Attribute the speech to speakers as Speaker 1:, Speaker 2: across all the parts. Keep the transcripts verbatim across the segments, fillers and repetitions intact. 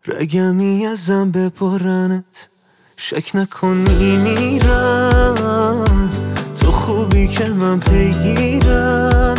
Speaker 1: رگمی ازم ببرنت، شک نکن میمیرم. تو خوبی که من پیگیرم.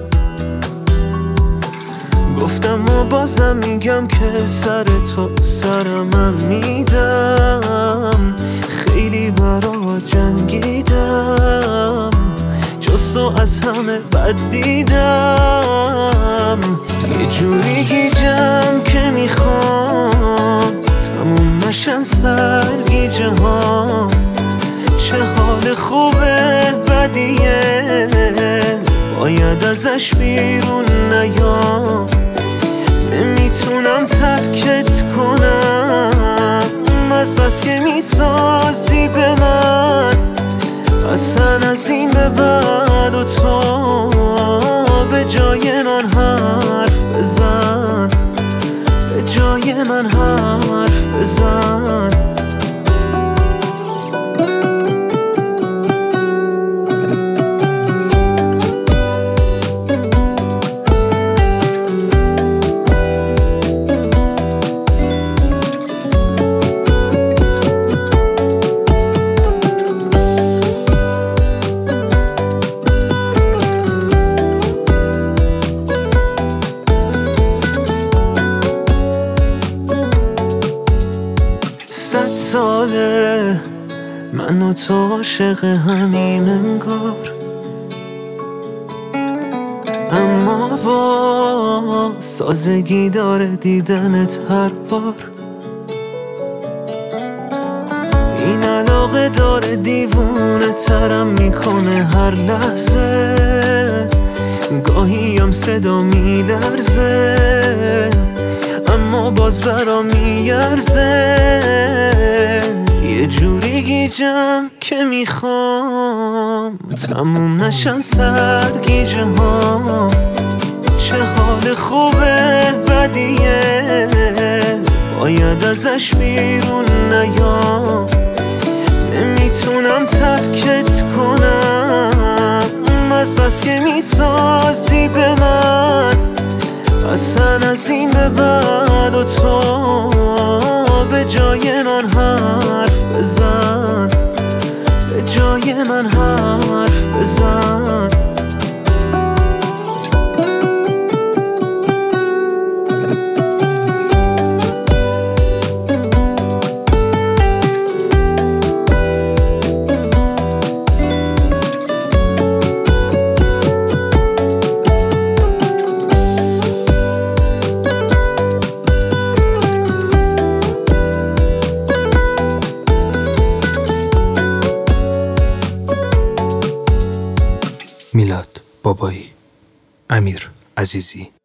Speaker 1: گفتم و بازم میگم که سر تو سرم من میدم. خیلی برات جنگیدم، جز تو از همه بد دیدم. یه جوری گیجم که میخوام تموم نشن سرگیجه ها. چه حال خوبه بدیه، باید ازش بیرون نیام. نمیتونم ترکت کنم از بس که میسازی به من. اصلا از این به بعد و تو به جای من حرف بزن، به جای من حرف بزن. صد ساله من و تو عاشق همیم انگار، اما با سازگی داره دیدنت هر بار. این علاقه داره دیوونه ترم میکنه هر لحظه. گاهی هم صدا میلرزه اما باز برام میارزه. یه جوری گیجم که میخوام تموم نشن سرگیجه ها. چه حال خوبه بدیه، باید ازش بیرون نیام. نمیتونم ترکت کنم از بس که میسازی به من. اصلا از این به بعد و تو به جای من حرف بزن، به جای من حرف بزن.
Speaker 2: میلاد بابایی، امیر عزیزی.